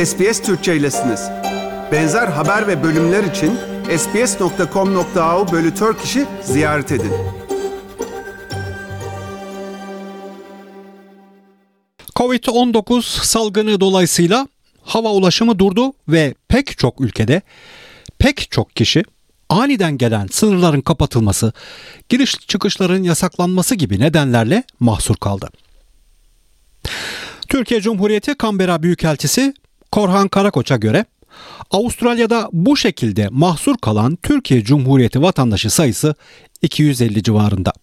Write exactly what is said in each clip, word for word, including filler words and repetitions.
S B S Türkçe'ylesiniz. Benzer haber ve bölümler için sbs nokta com nokta a u bölü Turkish'i ziyaret edin. kovid on dokuz salgını dolayısıyla hava ulaşımı durdu ve pek çok ülkede pek çok kişi aniden gelen sınırların kapatılması, giriş çıkışların yasaklanması gibi nedenlerle mahsur kaldı. Türkiye Cumhuriyeti Canberra Büyükelçisi Korhan Karakoç'a göre Avustralya'da bu şekilde mahsur kalan Türkiye Cumhuriyeti vatandaşı sayısı iki yüz elli civarında.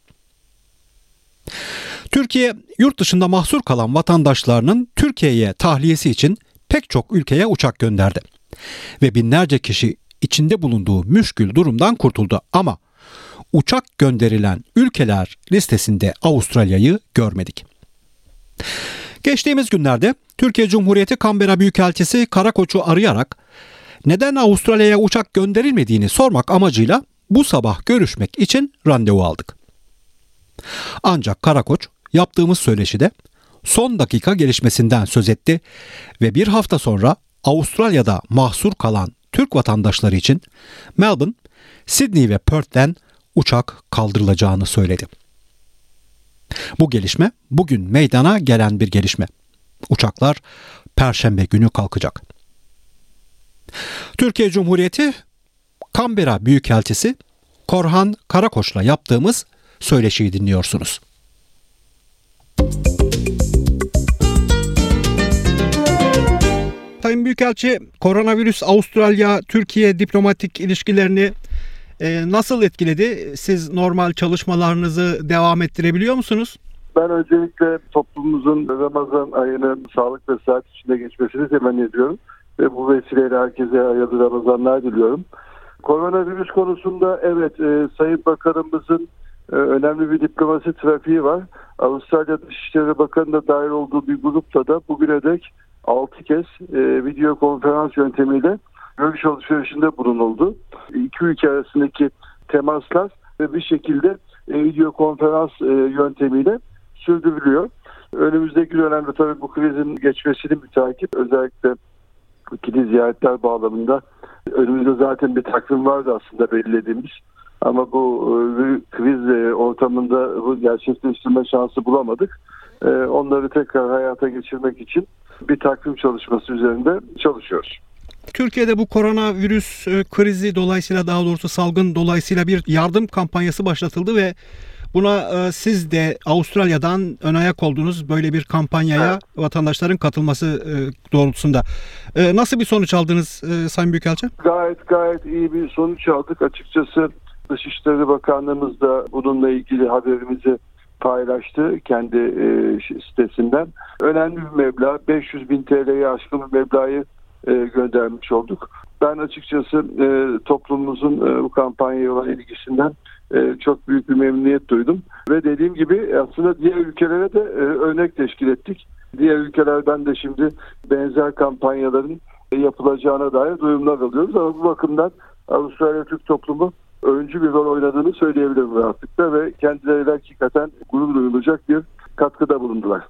Türkiye, yurt dışında mahsur kalan vatandaşlarının Türkiye'ye tahliyesi için pek çok ülkeye uçak gönderdi. Ve binlerce kişi içinde bulunduğu müşkül durumdan kurtuldu. Ama uçak gönderilen ülkeler listesinde Avustralya'yı görmedik. Geçtiğimiz günlerde Türkiye Cumhuriyeti Canberra Büyükelçisi Karakoç'u arayarak neden Avustralya'ya uçak gönderilmediğini sormak amacıyla bu sabah görüşmek için randevu aldık. Ancak Karakoç yaptığımız söyleşide son dakika gelişmesinden söz etti ve bir hafta sonra Avustralya'da mahsur kalan Türk vatandaşları için Melbourne, Sydney ve Perth'ten uçak kaldırılacağını söyledi. Bu gelişme bugün meydana gelen bir gelişme. Uçaklar Perşembe günü kalkacak. Türkiye Cumhuriyeti Canberra Büyükelçisi Korhan Karakoç'la yaptığımız söyleşiyi dinliyorsunuz. Sayın Büyükelçi, koronavirüs Avustralya-Türkiye diplomatik ilişkilerini e, nasıl etkiledi? Siz normal çalışmalarınızı devam ettirebiliyor musunuz? Ben öncelikle toplumumuzun Ramazan ayının sağlık ve sıhhat içinde geçmesini temenni ediyorum. Ve bu vesileyle herkese hayırlı Ramazanlar diliyorum. Koronavirüs konusunda evet e, Sayın Bakanımızın e, önemli bir diplomasi trafiği var. Avustralya Dışişleri Bakanı da dahil olduğu bir grupla da bugüne dek altı kez e, video konferans yöntemiyle görüş alışverişinde bulunuldu. İki ülke arasındaki temaslar ve bir şekilde e, video konferans e, yöntemiyle sürdürülüyor. Önümüzdeki dönemde tabii bu krizin geçmesini müteakip özellikle ikili ziyaretler bağlamında önümüzde zaten bir takvim vardı aslında belirlediğimiz. Ama bu e, kriz e, ortamında bu gerçekleştirme şansı bulamadık. E, onları tekrar hayata geçirmek için bir takvim çalışması üzerinde çalışıyoruz. Türkiye'de bu koronavirüs e, krizi dolayısıyla daha doğrusu salgın dolayısıyla bir yardım kampanyası başlatıldı ve buna e, siz de Avustralya'dan ön ayak oldunuz böyle bir kampanyaya evet. Vatandaşların katılması e, doğrultusunda. E, nasıl bir sonuç aldınız e, Sayın Büyükelçi? Gayet gayet iyi bir sonuç aldık. Açıkçası Dışişleri Bakanlığımız da bununla ilgili haberimizi paylaştı kendi e, sitesinden. Önemli bir meblağ, beş yüz bin T L'ye aşkın bir meblağı e, göndermiş olduk. Ben açıkçası e, toplumumuzun e, bu kampanyaya olan ilgisinden e, çok büyük bir memnuniyet duydum. Ve dediğim gibi aslında diğer ülkelere de e, örnek teşkil ettik. Diğer ülkelerden de şimdi benzer kampanyaların e, yapılacağına dair duyumlar alıyoruz. Ama bu bakımdan Avustralya Türk toplumu öncü bir rol oynadığını söyleyebilirim rahatlıkla ve kendileri hakikaten gurur duyulacak bir katkıda bulundular.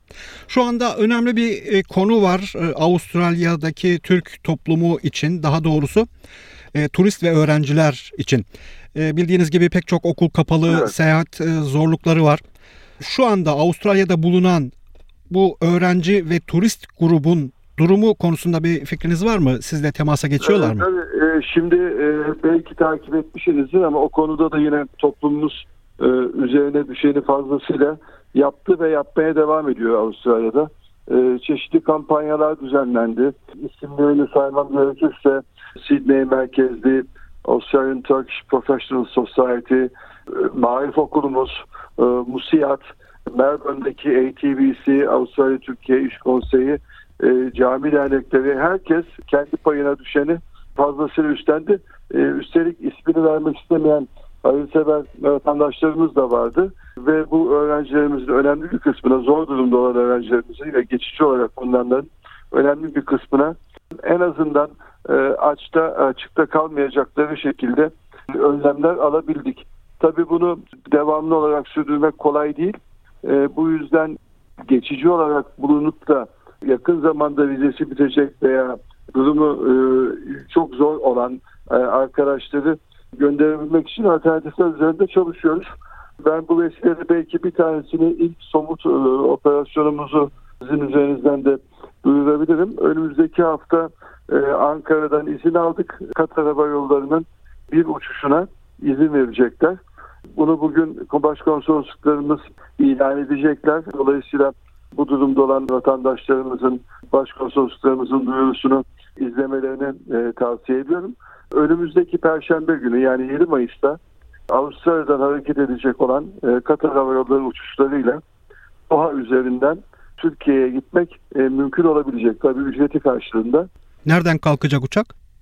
Şu anda önemli bir konu var Avustralya'daki Türk toplumu için, daha doğrusu e, turist ve öğrenciler için. E, bildiğiniz gibi pek çok okul kapalı, evet. Seyahat e, zorlukları var. Şu anda Avustralya'da bulunan bu öğrenci ve turist grubun durumu konusunda bir fikriniz var mı? Sizle temasa geçiyorlar mı? Tabii, e, şimdi e, belki takip etmişsinizdir ama o konuda da yine toplumumuz e, üzerine düşeni fazlasıyla yaptı ve yapmaya devam ediyor Avustralya'da. E, çeşitli kampanyalar düzenlendi. İsimlerini saymam gerekirse Sydney merkezli Australian Turkish Professional Society, e, Marif Okulumuz, e, Musiyat, Melbourne'deki A T B C, Avustralya Türkiye İş Konseyi, e, cami dernekleri, herkes kendi payına düşeni fazlasıyla üstlendi. E, üstelik ismini vermek istemeyen hayırsever vatandaşlarımız da vardı ve bu öğrencilerimizin önemli bir kısmına, zor durumda olan öğrencilerimizin ve geçici olarak bulunanların önemli bir kısmına en azından e, açta açıkta kalmayacakları şekilde önlemler alabildik. Tabii bunu devamlı olarak sürdürmek kolay değil. E, bu yüzden geçici olarak bulunup da yakın zamanda vizesi bitecek veya durumu e, çok zor olan e, arkadaşları gönderebilmek için alternatifler üzerinde çalışıyoruz. Ben bu vesileyle belki bir tanesini ilk somut e, operasyonumuzu sizin üzerinizden de duyurabilirim. Önümüzdeki hafta e, Ankara'dan izin aldık. Katar Hava Yolları'nın bir uçuşuna izin verecekler. Bunu bugün başkonsolosluklarımız ilan edecekler. Dolayısıyla bu durumda olan vatandaşlarımızın, başkonsolosluklarımızın duyurusunu izlemelerini e, tavsiye ediyorum. Önümüzdeki Perşembe günü yani yedi Mayıs'ta Avustralya'dan hareket edecek olan e, Katar Hava Yolları uçuşlarıyla Doha üzerinden Türkiye'ye gitmek e, mümkün olabilecek. Tabii ücreti karşılığında. Nereden kalkacak uçak?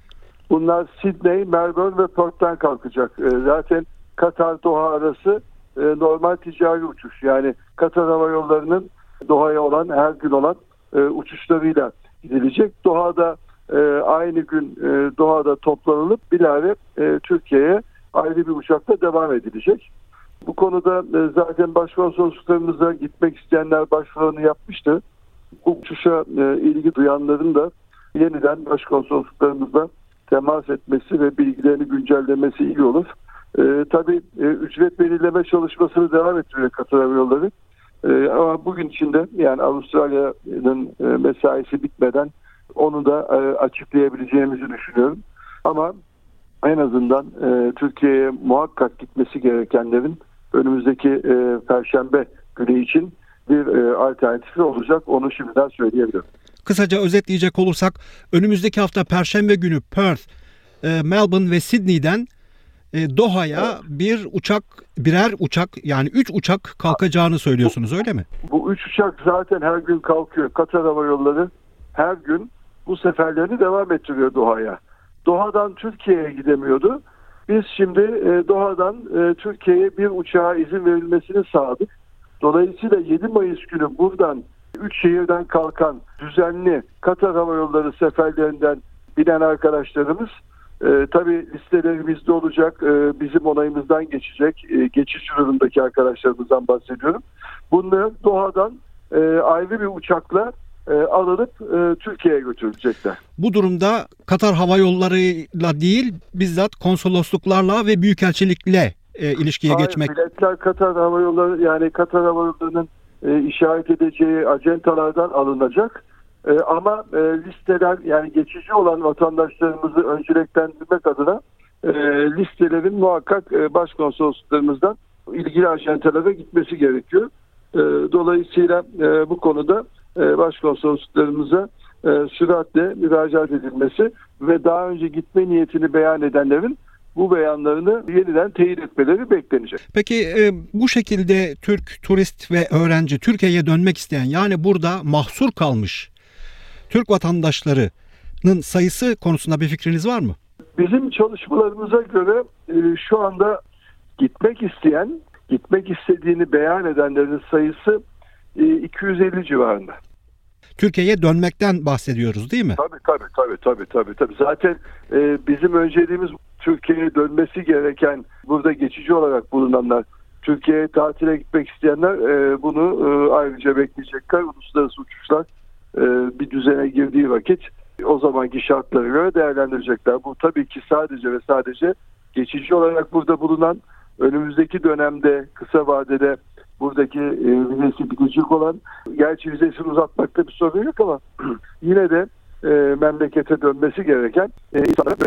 Bunlar Sydney, Melbourne ve Perth'ten kalkacak. E, zaten Katar-Doha arası e, normal ticari uçuş. Yani Katar Hava Yolları'nın Doha'ya olan, her gün olan e, uçuşlarıyla gidilecek. Doha'da e, aynı gün e, Doha'da toplanılıp bilahare e, Türkiye'ye ayrı bir uçakla devam edilecek. Bu konuda e, zaten başkonsolosluklarımıza gitmek isteyenler başvurularını yapmıştı. Bu uçuşa e, ilgi duyanların da yeniden başkonsolosluklarımızla temas etmesi ve bilgilerini güncellemesi iyi olur. E, tabii e, ücret belirleme çalışmasını devam ettiriyor Katar Hava Yolları. E, ama bugün içinde yani Avustralya'nın e, mesaisi bitmeden onu da e, açıklayabileceğimizi düşünüyorum. Ama en azından e, Türkiye'ye muhakkak gitmesi gerekenlerin önümüzdeki e, Perşembe günü için bir e, alternatifi olacak. Onu şimdiden söyleyebilirim. Kısaca özetleyecek olursak önümüzdeki hafta Perşembe günü Perth, e, Melbourne ve Sydney'den e, Doha'ya evet. bir uçak, birer uçak yani üç uçak kalkacağını söylüyorsunuz öyle mi? Bu üç uçak zaten her gün kalkıyor. Katar Hava Yolları her gün bu seferlerini devam ettiriyor Doha'ya. Doha'dan Türkiye'ye gidemiyordu. Biz şimdi e, Doha'dan e, Türkiye'ye bir uçağa izin verilmesini sağladık. Dolayısıyla yedi Mayıs günü buradan üç şehirden kalkan düzenli Katar Hava Yolları seferlerinden binen arkadaşlarımız e, tabii listeleri bizde olacak. E, bizim onayımızdan geçecek. E, geçiş durumundaki arkadaşlarımızdan bahsediyorum. Bunları Doha'dan e, ayrı bir uçakla e, alınıp e, Türkiye'ye götürülecekler. Bu durumda Katar Hava Yolları'yla değil bizzat konsolosluklarla ve büyükelçilikle e, ilişkiye Hayır, geçmek. Biletler Katar Hava Yolları yani Katar Hava Yolları'nın e, işaret edeceği acentalardan alınacak. E, ama e, listeler yani geçici olan vatandaşlarımızı önceliklendirmek adına e, listelerin muhakkak e, başkonsolosluklarımızdan ilgili acentalara gitmesi gerekiyor. E, dolayısıyla e, bu konuda e, başkonsolosluklarımıza e, süratle müracaat edilmesi ve daha önce gitme niyetini beyan edenlerin bu beyanlarını yeniden teyit etmeleri beklenecek. Peki e, bu şekilde Türk turist ve öğrenci Türkiye'ye dönmek isteyen yani burada mahsur kalmış Türk vatandaşlarının sayısı konusunda bir fikriniz var mı? Bizim çalışmalarımıza göre e, şu anda gitmek isteyen, gitmek istediğini beyan edenlerin sayısı e, iki yüz elli civarında. Türkiye'ye dönmekten bahsediyoruz değil mi? Tabii tabii tabii tabii tabii tabii. Zaten e, bizim önceliğimiz Türkiye'ye dönmesi gereken burada geçici olarak bulunanlar, Türkiye'ye tatile gitmek isteyenler e, bunu e, ayrıca bekleyecekler. Uluslararası uçuşlar e, bir düzene girdiği vakit o zamanki şartlara göre değerlendirecekler. Bu tabii ki sadece ve sadece geçici olarak burada bulunan, önümüzdeki dönemde kısa vadede buradaki e, vizesi bitecek olan, gerçi vizesini uzatmakta bir sorun yok ama yine de e, memlekete dönmesi gereken e, insanlar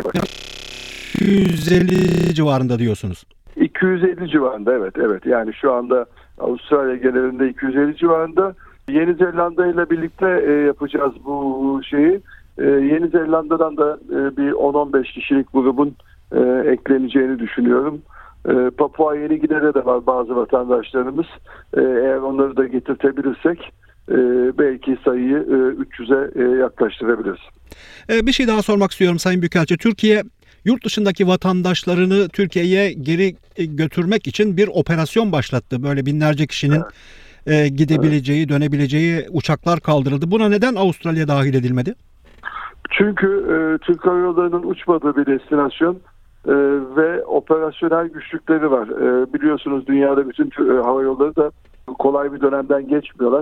iki yüz elli civarında diyorsunuz. iki yüz elli civarında evet evet yani şu anda Avustralya genelinde iki yüz elli civarında. Yeni Zelanda ile birlikte e, yapacağız bu şeyi. E, Yeni Zelanda'dan da e, bir on on beş kişilik grubun e, ekleneceğini düşünüyorum. E, Papua Yeni Gine'de de var bazı vatandaşlarımız. E, eğer onları da getirtebilirsek e, belki sayıyı e, üç yüze e, yaklaştırabiliriz. E, bir şey daha sormak istiyorum Sayın Büyükelçi. Türkiye yurt dışındaki vatandaşlarını Türkiye'ye geri götürmek için bir operasyon başlattı. Böyle binlerce kişinin evet. e, gidebileceği, evet. dönebileceği uçaklar kaldırıldı. Buna neden Avustralya dahil edilmedi? Çünkü e, Türk Hava Yolları'nın uçmadığı bir destinasyon e, ve operasyonel güçlükleri var. E, biliyorsunuz dünyada bütün e, hava yolları da kolay bir dönemden geçmiyorlar.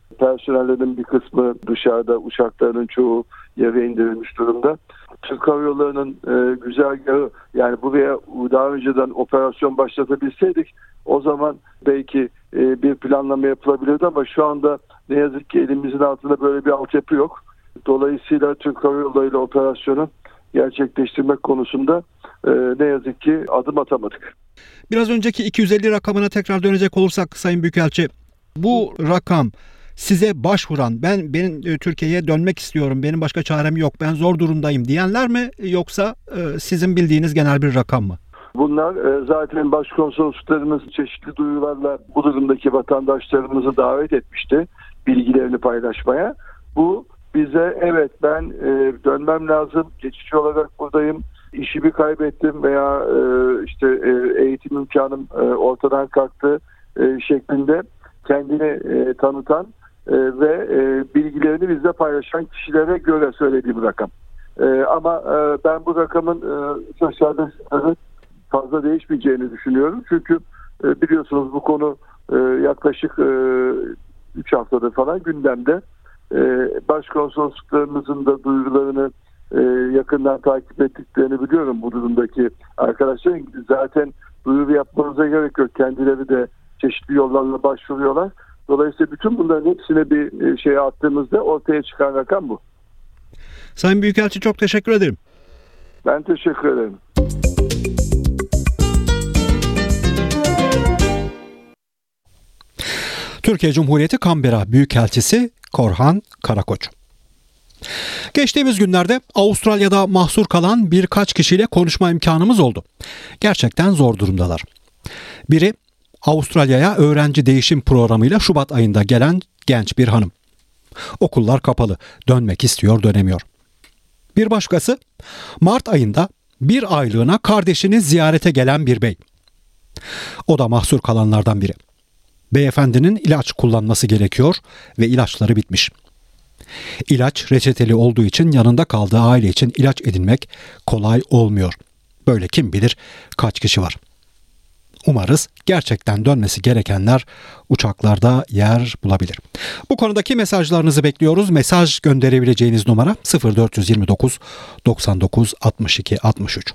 Personellerin bir kısmı dışarıda, uçaklarının çoğu yere indirilmiş durumda. Türk Hava Yolları'nın e, güzergahı, yani buraya daha önceden operasyon başlatabilseydik o zaman belki e, bir planlama yapılabilirdi ama şu anda ne yazık ki elimizin altında böyle bir altyapı yok. Dolayısıyla Türk Hava Yolları ile operasyonu gerçekleştirmek konusunda e, ne yazık ki adım atamadık. Biraz önceki iki yüz elli rakamına tekrar dönecek olursak Sayın Büyükelçi, bu rakam size başvuran, ben benim Türkiye'ye dönmek istiyorum, benim başka çarem yok, ben zor durumdayım diyenler mi, yoksa e, sizin bildiğiniz genel bir rakam mı? Bunlar e, zaten başkonsolosluklarımız çeşitli duyurularla bu durumdaki vatandaşlarımızı davet etmişti bilgilerini paylaşmaya. Bu bize evet ben e, dönmem lazım, geçici olarak buradayım, işimi kaybettim veya e, işte e, eğitim imkanım e, ortadan kalktı e, şeklinde kendini e, tanıtan e, ve e, bilgilerini bizle paylaşan kişilere göre söylediğim rakam. E, ama e, ben bu rakamın e, aşağıda fazla değişmeyeceğini düşünüyorum. Çünkü e, biliyorsunuz bu konu e, yaklaşık e, üç haftadır falan gündemde. E, başkonsolosluklarımızın da duyurularını e, yakından takip ettiklerini biliyorum bu durumdaki arkadaşların. Zaten duyuru yapmanıza gerek yok. Kendileri de çeşitli yollarla başvuruyorlar. Dolayısıyla bütün bunların hepsine bir şeye attığımızda ortaya çıkan rakam bu. Sayın Büyükelçi, çok teşekkür ederim. Ben teşekkür ederim. Türkiye Cumhuriyeti Canberra Büyükelçisi Korhan Karakoç. Geçtiğimiz günlerde Avustralya'da mahsur kalan birkaç kişiyle konuşma imkanımız oldu. Gerçekten zor durumdalar. Biri Avustralya'ya öğrenci değişim programıyla Şubat ayında gelen genç bir hanım. Okullar kapalı, dönmek istiyor, dönemiyor. Bir başkası Mart ayında bir aylığına kardeşini ziyarete gelen bir bey. O da mahsur kalanlardan biri. Beyefendinin ilaç kullanması gerekiyor ve ilaçları bitmiş. İlaç reçeteli olduğu için yanında kaldığı aile için ilaç edinmek kolay olmuyor. Böyle kim bilir kaç kişi var. Umarız gerçekten dönmesi gerekenler uçaklarda yer bulabilir. Bu konudaki mesajlarınızı bekliyoruz. Mesaj gönderebileceğiniz numara sıfır dört yirmi dokuz doksan dokuz altmış iki altmış üç.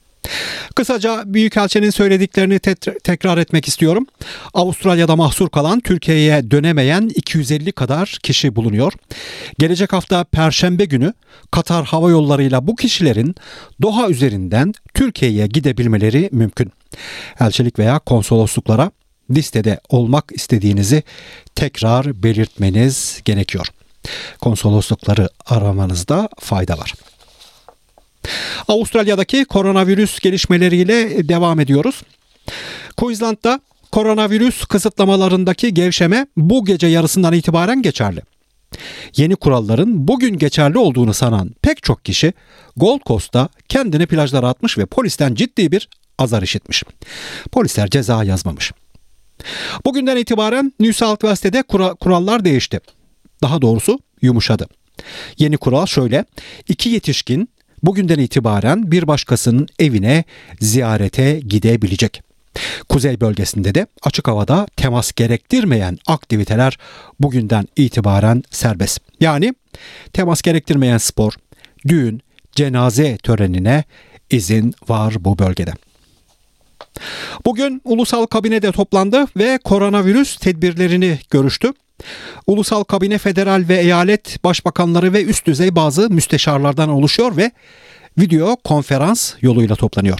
Kısaca Büyükelçinin söylediklerini te- tekrar etmek istiyorum. Avustralya'da mahsur kalan, Türkiye'ye dönemeyen iki yüz elli kadar kişi bulunuyor. Gelecek hafta Perşembe günü Katar Hava Yolları'yla bu kişilerin Doha üzerinden Türkiye'ye gidebilmeleri mümkün. Elçilik veya konsolosluklara listede olmak istediğinizi tekrar belirtmeniz gerekiyor. Konsoloslukları aramanızda fayda var. Avustralya'daki koronavirüs gelişmeleriyle devam ediyoruz. Queensland'da koronavirüs kısıtlamalarındaki gevşeme bu gece yarısından itibaren geçerli. Yeni kuralların bugün geçerli olduğunu sanan pek çok kişi Gold Coast'ta kendini plajlara atmış ve polisten ciddi bir azar işitmiş. Polisler ceza yazmamış. Bugünden itibaren New South Wales'te kura- kurallar değişti. Daha doğrusu yumuşadı. Yeni kural şöyle: iki yetişkin bugünden itibaren bir başkasının evine ziyarete gidebilecek. Kuzey bölgesinde de açık havada temas gerektirmeyen aktiviteler bugünden itibaren serbest. Yani temas gerektirmeyen spor, düğün, cenaze törenine izin var bu bölgede. Bugün Ulusal Kabine de toplandı ve koronavirüs tedbirlerini görüştü. Ulusal Kabine federal ve eyalet başbakanları ve üst düzey bazı müsteşarlardan oluşuyor ve video konferans yoluyla toplanıyor.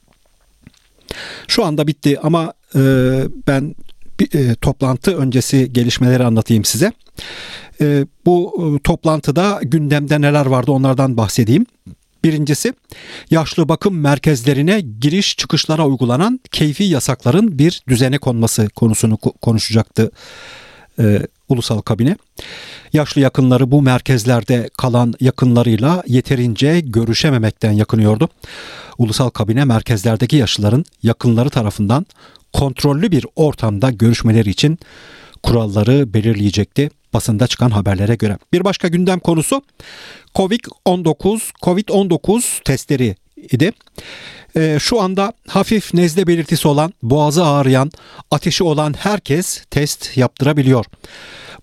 Şu anda bitti ama e, ben bir, e, toplantı öncesi gelişmeleri anlatayım size. E, bu e, toplantıda gündemde neler vardı onlardan bahsedeyim. Birincisi, yaşlı bakım merkezlerine giriş çıkışlara uygulanan keyfi yasakların bir düzene konması konusunu konuşacaktı e, Ulusal Kabine. Yaşlı yakınları bu merkezlerde kalan yakınlarıyla yeterince görüşememekten yakınıyordu. Ulusal Kabine merkezlerdeki yaşlıların yakınları tarafından kontrollü bir ortamda görüşmeleri için kuralları belirleyecekti basında çıkan haberlere göre. Bir başka gündem konusu covid on dokuz covid on dokuz testleri idi. Ee, şu anda hafif nezle belirtisi olan, boğazı ağrıyan, ateşi olan herkes test yaptırabiliyor.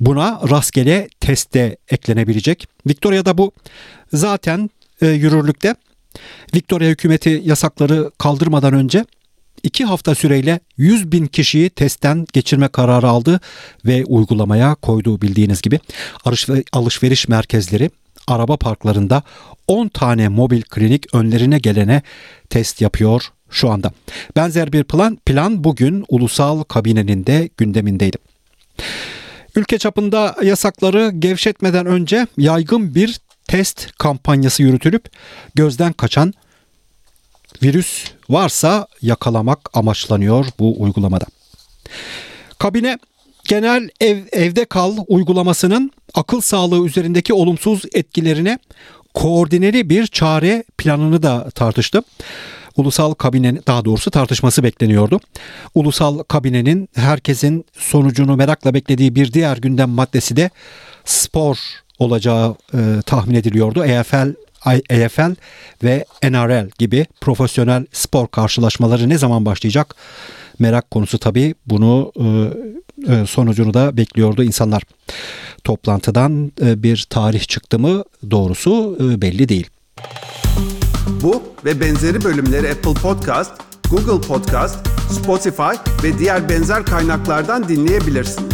Buna rastgele test de eklenebilecek. Victoria'da bu zaten e, yürürlükte. Victoria hükümeti yasakları kaldırmadan önce iki hafta süreyle yüz bin kişiyi testten geçirme kararı aldı ve uygulamaya koydu bildiğiniz gibi. Alışveriş merkezleri, araba parklarında on tane mobil klinik önlerine gelene test yapıyor şu anda. Benzer bir plan, plan bugün ulusal kabinenin de gündemindeydi. Ülke çapında yasakları gevşetmeden önce yaygın bir test kampanyası yürütülüp gözden kaçan virüs varsa yakalamak amaçlanıyor bu uygulamada. Kabine genel ev, evde kal uygulamasının akıl sağlığı üzerindeki olumsuz etkilerine koordineli bir çare planını da tartıştı. Ulusal kabinenin, daha doğrusu tartışması bekleniyordu. Ulusal kabinenin herkesin sonucunu merakla beklediği bir diğer gündem maddesi de spor olacağı e, tahmin ediliyordu. E F L, E F L ve N R L gibi profesyonel spor karşılaşmaları ne zaman başlayacak? Merak konusu tabii. Bunu e, e, sonucunu da bekliyordu insanlar. Toplantıdan e, bir tarih çıktı mı doğrusu e, belli değil. Bu ve benzeri bölümleri Apple Podcast, Google Podcast, Spotify ve diğer benzer kaynaklardan dinleyebilirsin.